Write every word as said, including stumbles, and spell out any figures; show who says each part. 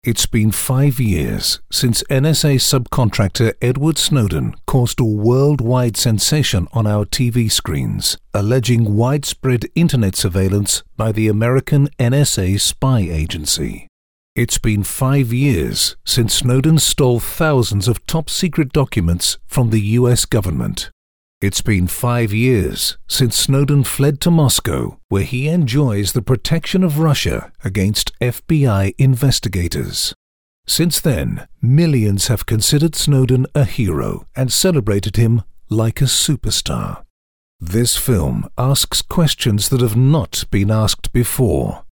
Speaker 1: It's been five years since N S A subcontractor Edward Snowden caused a worldwide sensation on our T V screens, alleging widespread internet surveillance by the American N S A spy agency. It's been five years since Snowden stole thousands of top-secret documents from the U S government. It's been five years since Snowden fled to Moscow, where he enjoys the protection of Russia against F B I investigators. Since then, millions have considered Snowden a hero and celebrated him like a superstar. This film asks questions that have not been asked before.